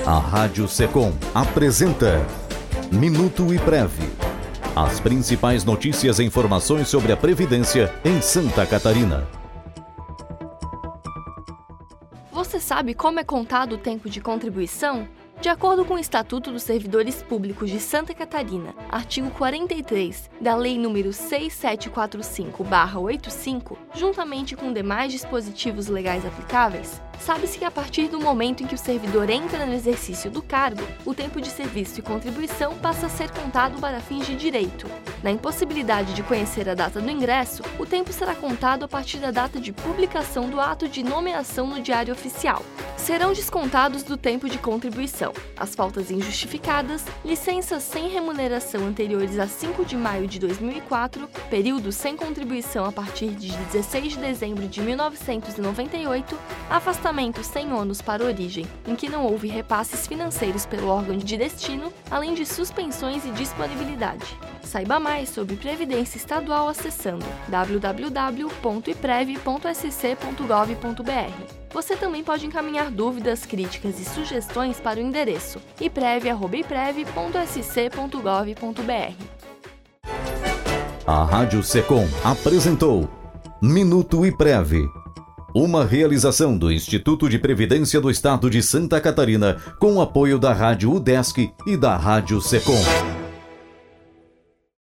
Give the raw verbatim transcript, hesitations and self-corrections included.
A Rádio Secom apresenta Minuto IPREV. As principais notícias e informações sobre a Previdência em Santa Catarina. Você sabe como é contado o tempo de contribuição? De acordo com o Estatuto dos Servidores Públicos de Santa Catarina, artigo quarenta e três da Lei nº seis mil setecentos e quarenta e cinco barra oitenta e cinco, juntamente com demais dispositivos legais aplicáveis, sabe-se que a partir do momento em que o servidor entra no exercício do cargo, o tempo de serviço e contribuição passa a ser contado para fins de direito. Na impossibilidade de conhecer a data do ingresso, o tempo será contado a partir da data de publicação do ato de nomeação no Diário Oficial. Serão descontados do tempo de contribuição as faltas injustificadas, licenças sem remuneração anteriores a cinco de maio de dois mil e quatro, períodos sem contribuição a partir de dezesseis de dezembro de mil novecentos e noventa e oito, afastamento sem ônus para origem, em que não houve repasses financeiros pelo órgão de destino, além de suspensões e disponibilidade. Saiba mais sobre Previdência Estadual acessando w w w ponto iprev ponto s c ponto gov ponto b r. Você também pode encaminhar dúvidas, críticas e sugestões para o endereço iprev arroba iprev ponto s c ponto gov ponto b r. A Rádio Secom apresentou Minuto IPREV, uma realização do Instituto de Previdência do Estado de Santa Catarina, com o apoio da Rádio UDESC e da Rádio Secom.